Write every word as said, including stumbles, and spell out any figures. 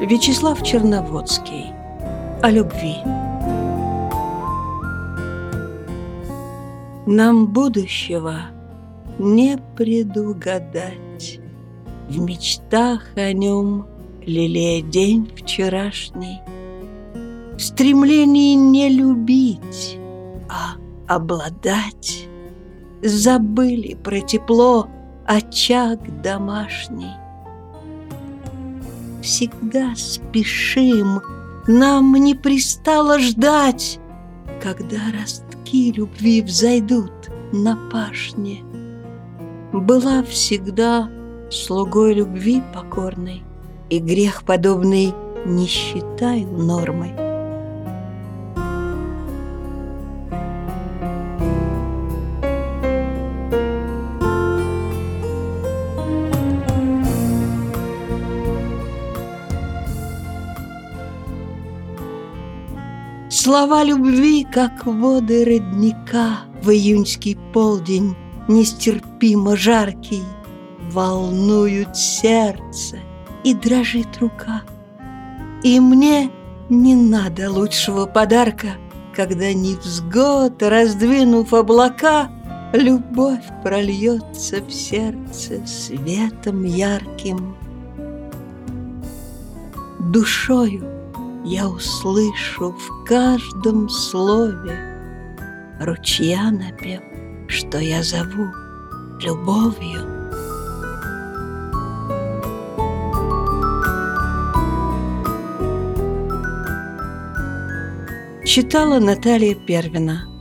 Вячеслав Черноводский. О любви. Нам будущего не предугадать, в мечтах о нем лелея день вчерашний, в стремлении не любить, а обладать. Забыли про тепло, очаг домашний. Всегда спешим, нам не пристало ждать, когда ростки любви взойдут на пашне. Была всегда слугой любви покорной, и грех подобный не считаю нормой. Слова любви, как воды родника, в июньский полдень нестерпимо жаркий, волнуют сердце, и дрожит рука. И мне не надо лучшего подарка, когда невзгод, раздвинув облака, любовь прольется в сердце светом ярким. Душою я услышу в каждом слове ручья напев, что я зову любовью. Читала Наталья Первина.